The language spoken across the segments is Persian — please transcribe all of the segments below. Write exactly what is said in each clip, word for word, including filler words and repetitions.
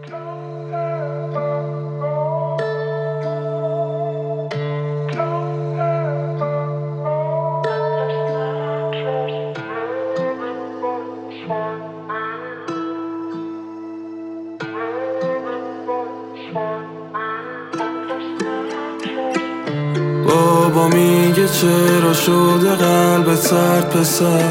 بابا میگه چرا شده قلبت سرد پسر،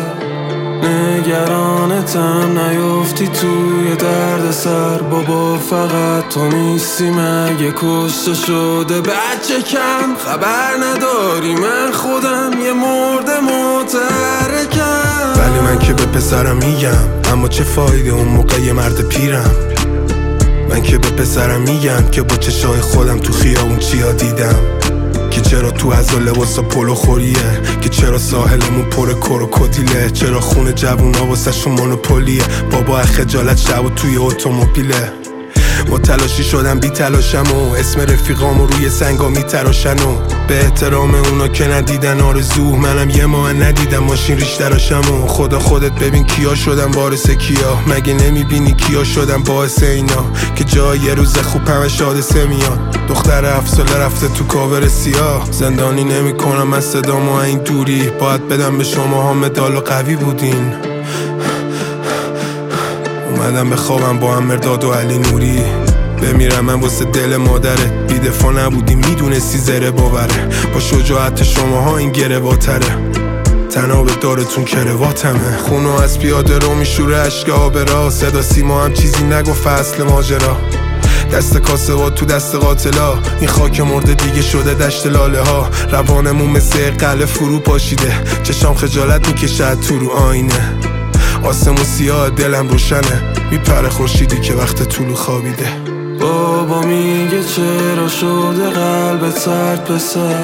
نگرانتم نیفتی توی درد سر. بابا فقط تو نیستی مگه کشته شده بچه کم، خبر نداری من خودم یه مرده متحرکم. ولی من که به پسرم میگم اما چه فایده اون موقع یه مرد پیرم. من که به پسرم میگم که با چشای خودم تو خیابون چیا دیدم، که چرا تو از لباسا پلو خوریه، که چرا ساحلمون پر کروکودیله، چرا خون جوونا واسه شون مونوپولیه. بابا خجالت شب و توی اتومبیله. با تلاشی شدم بی تلاشم و اسم رفیقامو روی سنگا میتراشن و به احترام اونا که ندیدن آرزو، منم یه ماه ندیدم ماشین ریش تراشم و خدا خودت ببین کیا شدم وارث کیا، مگه نمیبینی کیا شدم باعث اینا که جای یه روز خوب همش حادثه میاد. دختر هفت ساله رفته تو کاور سیاه، زندانی نمی کنم من صدامو این دوری، باید بدم به شما ها مدال و قوی بودین. اومدم به خوابم با هم مرداد و علی نوری، بمیرم من واسه دل مادرت، بی دفاع نبودی میدونستی زره باوره، با شجاعت شماها این گرواتره، تناب دارتون کرواتمه. خونو از پیاده رو میشوره عشق آبرا، صدا سیما هم چیزی نگفت اصل ماجرا، دست کاسبات تو دست قاتلا، این خاک مرده دیگه شده دشت لاله ها، روانمون مثل قلعه فرو پاشیده، چشام خجالت میکشه تو رو آینه، آسمون سیاه دلم روشنه، میپره خورشیدی که وقت طولو خوابیده. بابا میگه چرا شده قلبت سرد پسر،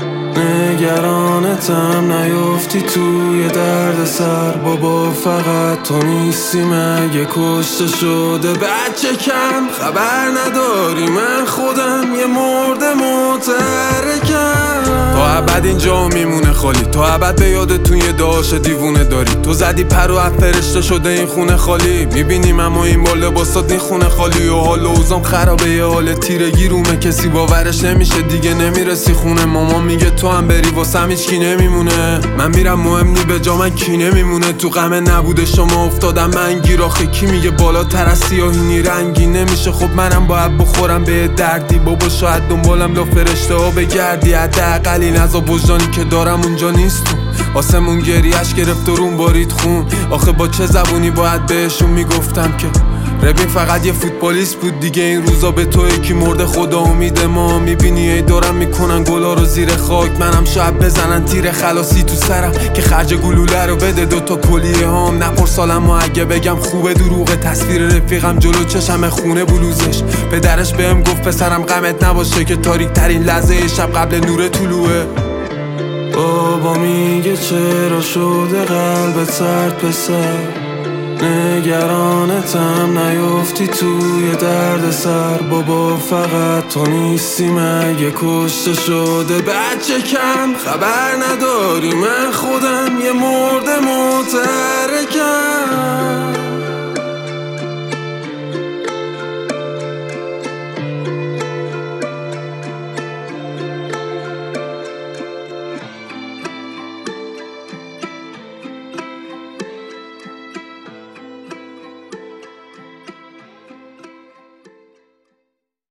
نگرانتم نیفتی توی درد سر. بابا فقط تو نیستی مگه کشته شده بچه کم، خبر نداری من خودم یه مرده متحرکم. تا ابد اینجا میمونه خالی، تا ابد به یاد توی داش دیوونه داری، تو زدی پر و فرشته شده این خونه خالی، میبینیم اما این با لباسات این خونه خالی، و حال و اوزام خرابه، یه حال تیرگی رومه، کسی باورش نمیشه دیگه نمیرسی خونه. مامان میگه تو هم بری واسم هیچ کی نمیمونه، من میرم مهم نی به جا من کی نمیمونه، تو غم نبوده شما افتادم من گیر. آخه کی میگه بالاتر از سیاهی رنگی نمیشه، خب منم باید بخورم به دردی. بابا شاید دنبالم لا فرشته ها بگردی، حداقل این عذاب وجدانی که دارم اونجا نیست تو، آسمون گریه‌اش گرفت و روم بارید خون. آخه با چه زبونی باید بهشون میگفتم که ربین فقط یه فوتبالیست بود دیگه، این روزا به تو یکی مرده خدا امید ما. میبینی ای دارم میکنن گلا رو زیر خاک، منم شاید بزنن تیر خلاصی تو سرم که خرج گلوله رو بده دوتا کلیه هام. نپرسالم و اگه بگم خوبه دروغه، تصویر رفیقم جلو چشم خونه بلوزش، پدرش بهم گفت پسرم غمت نباشه که تاریک ترین لحظه شب قبل نور طلوعه. بابا میگه چرا شده قلبت سرد پسر، نگرانتم نیفتی توی درد سر. بابا فقط تو نیستی مگه کشته شده بچه کم، خبر نداری من خودم یه مرده متحرکم.